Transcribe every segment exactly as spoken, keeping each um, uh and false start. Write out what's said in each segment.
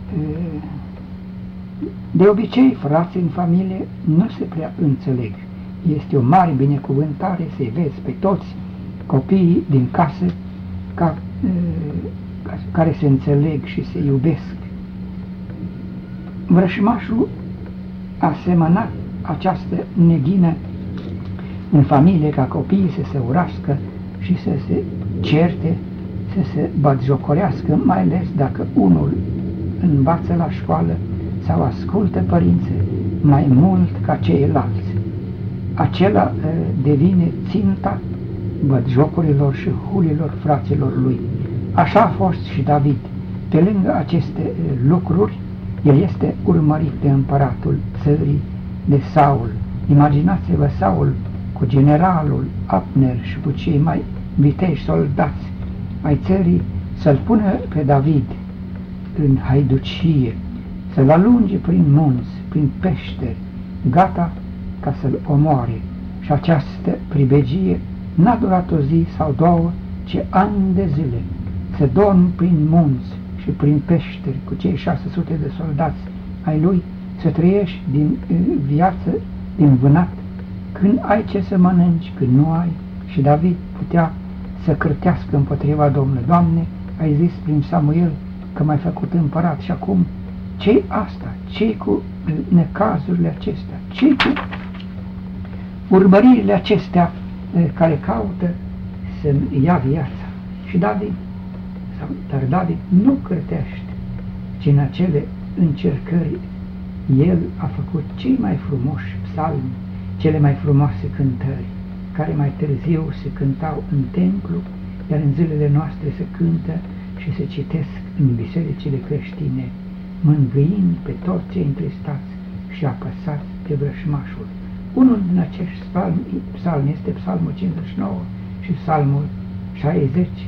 De obicei, frații în familie nu se prea înțeleg. Este o mare binecuvântare să-i vezi pe toți copiii din casă ca, care se înțeleg și se iubesc. Vrășmașul a semănat această neghină în familie ca copiii să se urască și să se certe, să se batjocorească, mai ales dacă unul învață la școală sau ascultă părinții mai mult ca ceilalți. Acela devine ținta batjocurilor și hulilor fraților lui. Așa a fost și David. Pe lângă aceste lucruri, el este urmărit de împăratul țării, de Saul. Imaginați-vă Saul cu generalul Abner și cu cei mai viteji soldați ai țării să-l pună pe David în haiducie, să-l alunge prin munți, prin peșteri, gata ca să-l omoare. Și această pribegie n-a durat o zi sau două, ci ani de zile, să dorm prin munți și prin peșteri cu cei șase sute de soldați ai lui, să trăiești din viață, din vânat, când ai ce să mănânci, când nu ai. Și David putea să cârtească împotriva Domnului. Doamne, ai zis prin Samuel că m-ai făcut împărat și acum ce-i asta? Ce-i cu necazurile acestea? Ce-i cu urmăririle acestea care caută să-mi ia viața? Și David, sau, dar David nu cârtește, ci în acele încercări el a făcut cei mai frumoși psalmi, cele mai frumoase cântări, care mai târziu se cântau în templu, iar în zilele noastre se cântă și se citesc în bisericile creștine, mângâind pe toți cei întristați și apăsați de vrășmașul. Unul din acești psalmi, psalmi este psalmul cincizeci și nouă și psalmul șaizeci,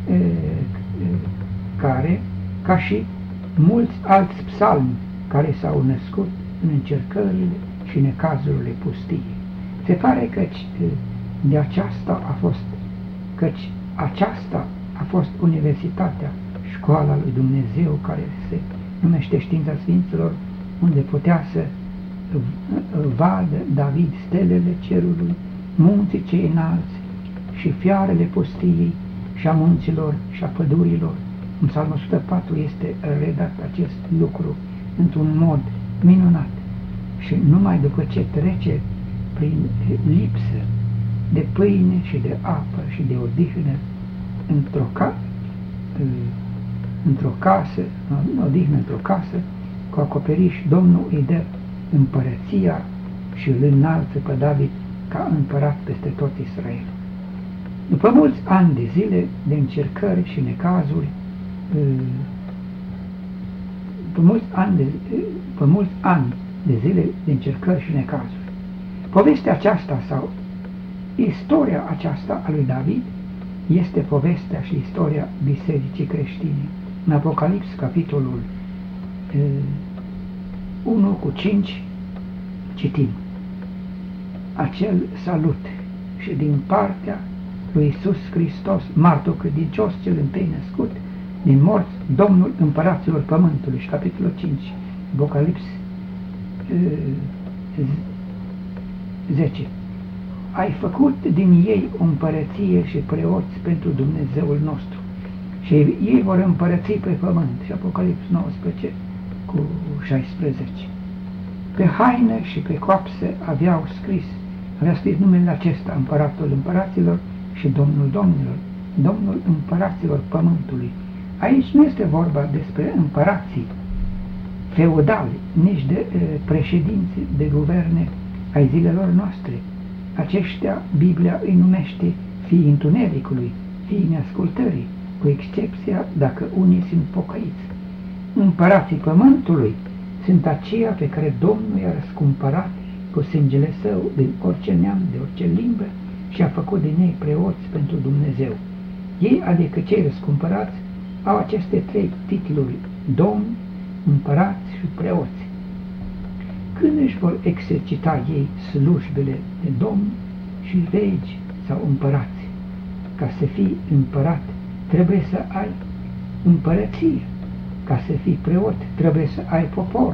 care, ca și mulți alți psalmi care s-au născut în încercările și necazurile pustiei. Se pare că de aceasta a fost, căci aceasta a fost universitatea, școala lui Dumnezeu, care se numește Știința Sfinților, unde putea să vadă David stelele cerului, munții cei înalți și fiarele pustiei și a munților și a pădurilor. În Psalmul o sută patru este redat acest lucru într-un mod minunat. Și numai după ce trece prin lipsă de pâine și de apă și de odihnă într-o, ca, într-o casă, odihnă într-o casă, cu acoperiș, Domnul îi dă împărăția și îl înalță pe David ca împărat peste tot Israelul. După mulți ani de zile de încercări și necazuri, după mulți ani de, după mulți ani de zile de încercări și necazuri, povestea aceasta sau istoria aceasta a lui David este povestea și istoria bisericii creștine. În Apocalips, capitolul unu cu cinci, citim acel salut și din partea lui Iisus Hristos, martor credincios cel întâi născut din morți, Domnul împăraților pământului. Și capitolul cinci, Apocalips zece. Ai făcut din ei o împărăție și preoți pentru Dumnezeul nostru și ei vor împărăți pe pământ. Și Apocalips nouăsprezece cu șaisprezece. Pe haină și pe coapse aveau scris, avea scris numele acesta, Împăratul împăraților și Domnul domnilor, Domnul împăraților pământului. Aici nu este vorba despre împărații feudali, nici de e, președinți de guverne ai zilelor noastre. Aceștia, Biblia îi numește fiii întunericului, fiii neascultării, cu excepția dacă unii sunt pocăiți. Împărații pământului sunt aceia pe care Domnul i-a răscumpărat cu sângele său din orice neam, de orice limbă și a făcut din ei preoți pentru Dumnezeu. Ei, adică cei răscumpărați, au aceste trei titluri, domni, împărați și preoți. Când își vor exercita ei slujbele de domni și regi sau împărați? Ca să fii împărat, trebuie să ai împărăție. ca să fii preot trebuie să ai popor,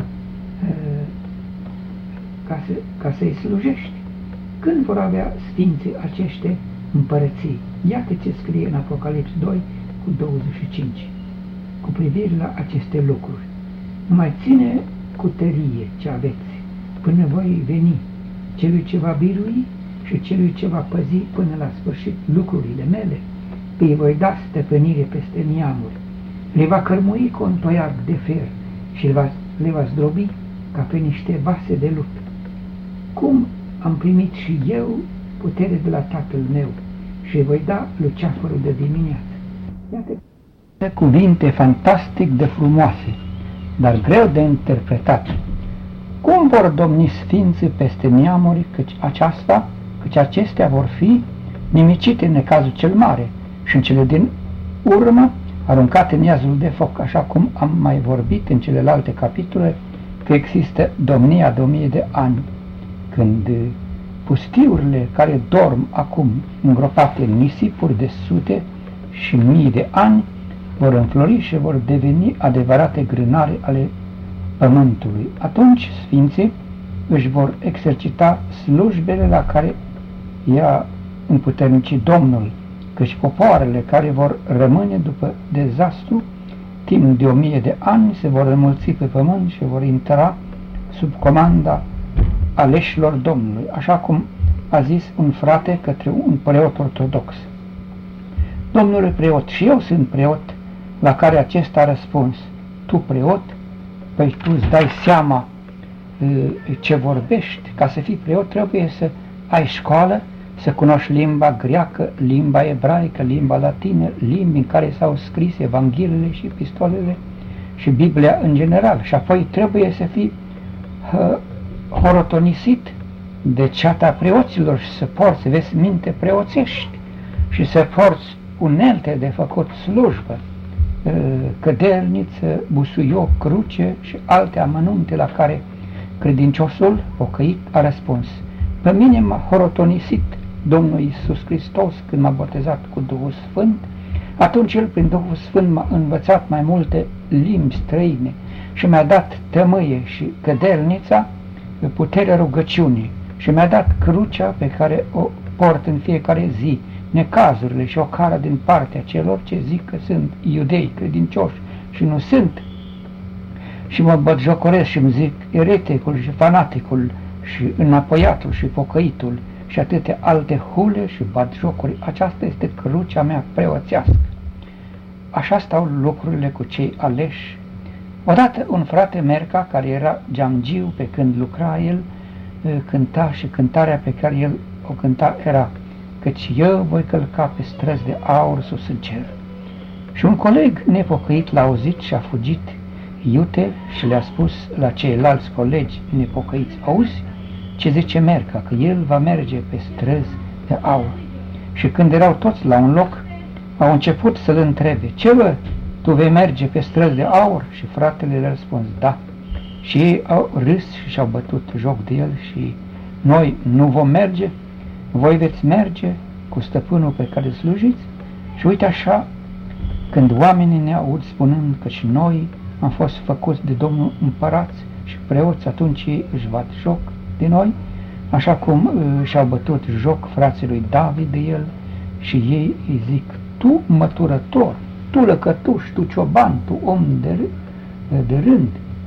ca, să, ca să-i slujești. Când vor avea sfinții aceștia împărății? Iată ce scrie în Apocalips doi cu douăzeci și cinci, cu privire la aceste lucruri. Numai ține cu tărie ce aveți, până voi veni, celui ce va birui și celui ce va păzi până la sfârșit lucrurile mele, îi voi da stăpânire peste neamuri, le va cărmui cu un toiag de fer și le va, le va zdrobi ca pe niște vase de lut. Cum am primit și eu putere de la Tatăl meu și îi voi da luceafărul de dimineață. Iată cuvinte fantastic de frumoase, dar greu de interpretat. Cum vor domni sfinții peste neamuri, căci aceasta, căci acestea vor fi nimicite în necazul cel mare și în cele din urmă aruncate în iazul de foc, așa cum am mai vorbit în celelalte capitole, că există domnia de o mie de ani, când pustiurile care dorm acum îngropate în nisipuri de sute și mii de ani vor înflori și vor deveni adevărate grânare ale pământului. Atunci sfinții își vor exercita slujbele la care i-a împuternicit Domnul, căci popoarele care vor rămâne după dezastru timp de o mie de ani se vor înmulți pe pământ și vor intra sub comanda aleșilor Domnului, așa cum a zis un frate către un preot ortodox. Domnule preot, și eu sunt preot, la care acesta a răspuns, tu preot? Păi tu îți dai seama ce vorbești, ca să fii preot trebuie să ai școală, să cunoști limba greacă, limba ebraică, limba latină, limbi în care s-au scris Evangheliile și epistolele și Biblia în general. Și apoi trebuie să fii uh, horotonisit de ceata preoților și să porți vesminte preoțești și să porți unelte de făcut slujbă, uh, cădelniță, busuioc, cruce și alte amănunte la care credinciosul pocăit a răspuns. Pe mine m-a horotonisit Domnul Iisus Hristos când m-a botezat cu Duhul Sfânt, atunci El prin Duhul Sfânt m-a învățat mai multe limbi străine și mi-a dat tămâie și cădelnița, puterea rugăciunii și mi-a dat crucea pe care o port în fiecare zi, necazurile și ocara din partea celor ce zic că sunt iudei credincioși și nu sunt, și mă bătjocoresc și îmi zic ereticul și fanaticul și înapoiatul și pocăitul și atâtea alte hule și batjocuri. Aceasta este crucea mea preoțească. Așa stau lucrurile cu cei aleși. Odată un frate Merca, care era geamgiu pe când lucra el, cânta și cântarea pe care el o cânta era: căci eu voi călca pe străzi de aur sus în cer. Și un coleg nepocăit l-a auzit și a fugit iute și le-a spus la ceilalți colegi nepocăiți: auzi ce zice Merca, că el va merge pe străzi de aur. Și când erau toți la un loc, au început să-l întrebe: ce bă, tu vei merge pe străzi de aur? Și fratele le-a răspuns: da. Și ei au râs și și-au bătut joc de el și: noi nu vom merge? Voi veți merge cu stăpânul pe care îl slujiți? Și uite așa, când oamenii ne aud spunând că și noi am fost făcuți de Domnul împărați și preoți, atunci ei își bat joc de noi, așa cum uh, și-au bătut joc frații lui David de el și ei îi zic: tu măturător, tu lăcătuș, tu cioban, tu om de, de rând,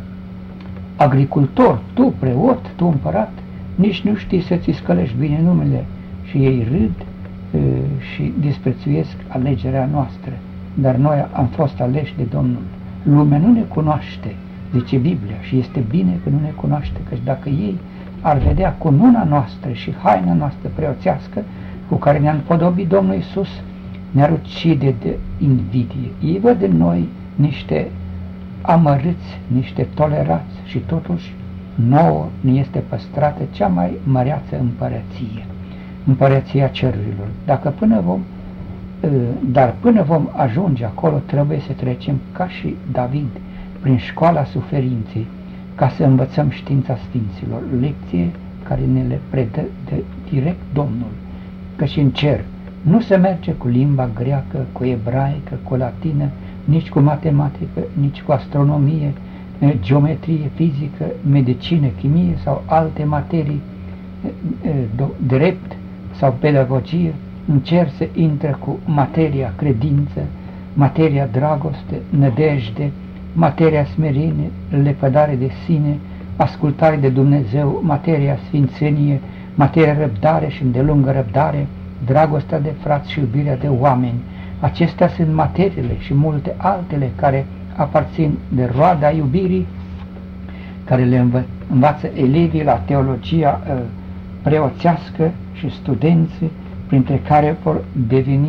agricultor, tu preot, tu împărat, nici nu știi să-ți scălești bine numele. Și ei râd uh, și disprețuiesc alegerea noastră, dar noi am fost aleși de Domnul. Lumea nu ne cunoaște, zice Biblia, și este bine că nu ne cunoaște, căci dacă ei ar vedea cununa noastră și haina noastră preoțească cu care ne-a împodobit Domnul Iisus, ne-ar ucide de invidie. Ei văd în noi niște amărâți, niște tolerați și totuși nouă ne este păstrată cea mai măreață împărăție, împărăția cerurilor. Dacă până vom, dar până vom ajunge acolo, trebuie să trecem ca și David prin școala suferinței, ca să învățăm știința sfinților, lecție care ne le predă de direct Domnul, căci în cer nu se merge cu limba greacă, cu ebraică, cu latină, nici cu matematică, nici cu astronomie, geometrie, fizică, medicină, chimie sau alte materii, drept sau pedagogie. Încerc să intre cu materia credință, materia dragoste, nădejde, materia smerenie, lepădare de sine, ascultare de Dumnezeu, materia sfințenie, materia răbdare și îndelungă răbdare, dragostea de frați și iubirea de oameni. Acestea sunt materiile și multe altele care aparțin de roada iubirii, care le învă învață elevii la teologia uh, preoțească și studenții, printre care vor deveni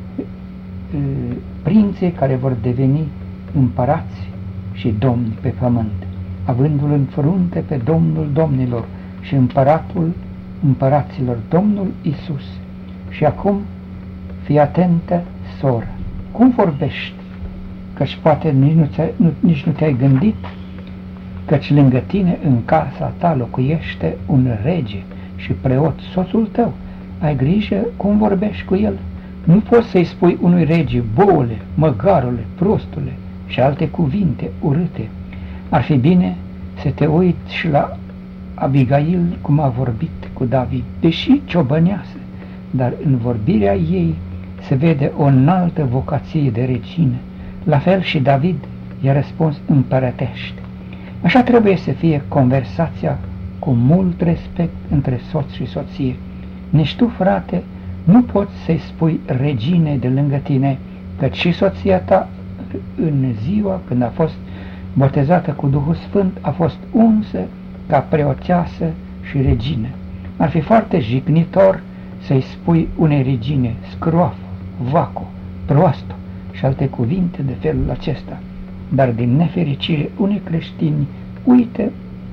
uh, prinții, care vor deveni împărați și domni pe pământ, avându-l în frunte pe Domnul domnilor și împăratul împăraților, Domnul Iisus. Și acum, fii atentă, soră, cum vorbești? Căci poate nici nu, nu, nici nu te-ai gândit, căci lângă tine în casa ta locuiește un rege și preot, soțul tău. Ai grijă cum vorbești cu el. Nu poți să-i spui unui rege, boule, măgarule, prostule și alte cuvinte urâte. Ar fi bine să te uiți și la Abigail cum a vorbit cu David, deși ciobăneasă, dar în vorbirea ei se vede o înaltă vocație de regină. La fel și David i-a răspuns împărătește. Așa trebuie să fie conversația cu mult respect între soț și soție. Nici tu, frate, nu poți să-i spui regine de lângă tine, căci și soția ta în ziua când a fost botezată cu Duhul Sfânt a fost unsă ca preoteasă și regină. Ar fi foarte jignitor să-i spui unei regine scroafă, vaco, proastă și alte cuvinte de felul acesta, dar din nefericire unii creștini uită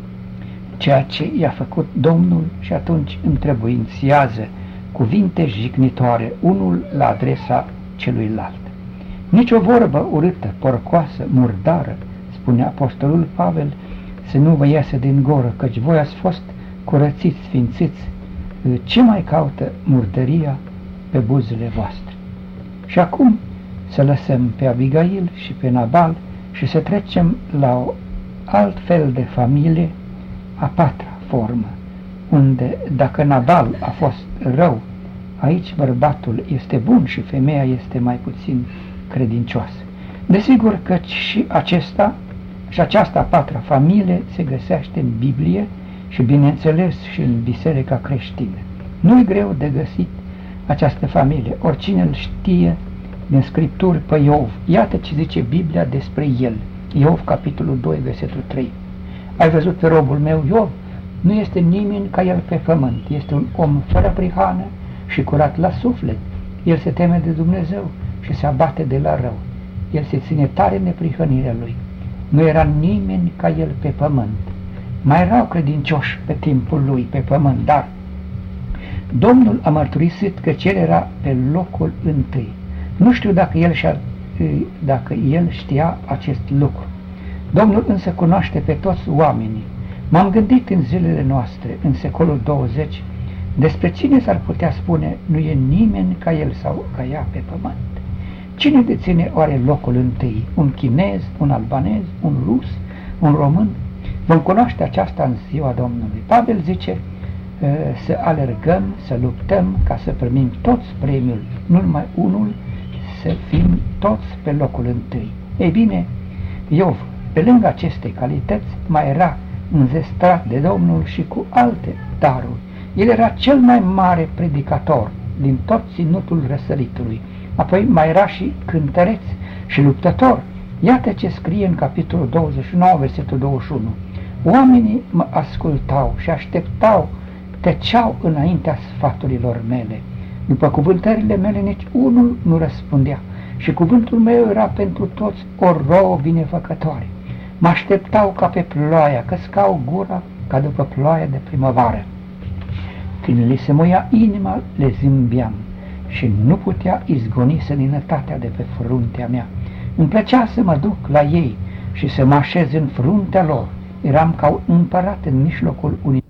ceea ce i-a făcut Domnul și atunci întrebuințiază cuvinte jignitoare unul la adresa celuilalt. Nici o vorbă urâtă, porcoasă, murdară, spune apostolul Pavel, să nu vă iasă din gură, căci voi ați fost curățiți, sfințiți. Ce mai caută murdăria pe buzele voastre? Și acum să lăsăm pe Abigail și pe Nabal și să trecem la o alt fel de familie, a patra formă, unde dacă Nabal a fost rău, aici bărbatul este bun și femeia este mai puțin credincioasă. Desigur că și acesta și aceasta a patra familie se găsește în Biblie și bineînțeles și în biserica creștină. Nu-i greu de găsit această familie, oricine îl știe din Scripturi pe Iov. Iată ce zice Biblia despre el. Iov, capitolul doi, versetul trei. Ai văzut pe robul meu Iov? Nu este nimeni ca el pe pământ. Este un om fără prihană și curat la suflet. El se teme de Dumnezeu și se abate de la rău. El se ține tare în neprihănirea lui. Nu era nimeni ca el pe pământ. Mai erau credincioși pe timpul lui pe pământ, dar Domnul a mărturisit că cel era pe locul întâi. Nu știu dacă el, și-a, dacă el știa acest lucru. Domnul însă cunoaște pe toți oamenii. M-am gândit în zilele noastre, în secolul douăzeci, despre cine s-ar putea spune nu e nimeni ca el sau ca ea pe pământ. Cine deține oare locul întâi? Un chinez, un albanez, un rus, un român? Vom cunoaște aceasta în ziua Domnului. Pavel zice să alergăm, să luptăm ca să primim toți premiul, nu numai unul, să fim toți pe locul întâi. Ei bine, Iov, pe lângă aceste calități, mai era înzestrat de Domnul și cu alte daruri. El era cel mai mare predicator din tot ținutul răsăritului. Apoi mai era și cântăreț și luptător. Iată ce scrie în capitolul douăzeci și nouă, versetul douăzeci și unu. Oamenii mă ascultau și așteptau, tăceau înaintea sfaturilor mele. După cuvântările mele nici unul nu răspundea și cuvântul meu era pentru toți o rouă binefăcătoare. Mă așteptau ca pe ploaia, căscau gura ca după ploaia de primăvară. Când li se muia inima, le zâmbeam și nu putea izgoni seninătatea de pe fruntea mea. Îmi plăcea să mă duc la ei și să mă așez în fruntea lor. Eram ca un împărat în mijlocul unui